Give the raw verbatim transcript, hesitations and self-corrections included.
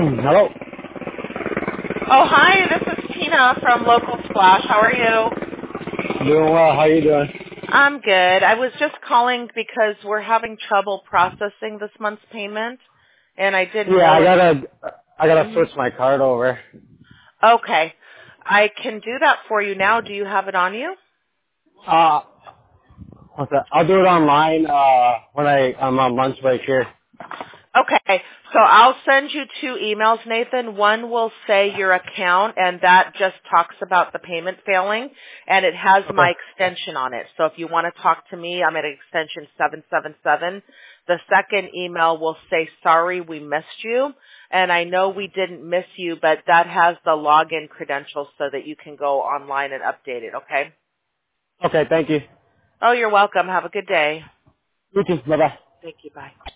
Hello. Oh, hi, this is Tina from Local Splash. How are you? Doing well. How you doing? I'm good. I was just calling because we're having trouble processing this month's payment, and I didn't Yeah, know I if... gotta, I gotta Mhm. switch my card over. Okay. I can do that for you now. Do you have it on you? Uh, what's that? I'll do it online, uh, when I, I'm on lunch break here. Okay, so I'll send you two emails, Nathan. One will say your account, and that just talks about the payment failing, and it has Okay. my extension on it. So if you want to talk to me, I'm at extension seven seven seven. The second email will say, sorry, we missed you. And I know we didn't miss you, but that has the login credentials so that you can go online and update it, okay? Okay, thank you. Oh, you're welcome. Have a good day. You too. Bye-bye. Thank you. Bye.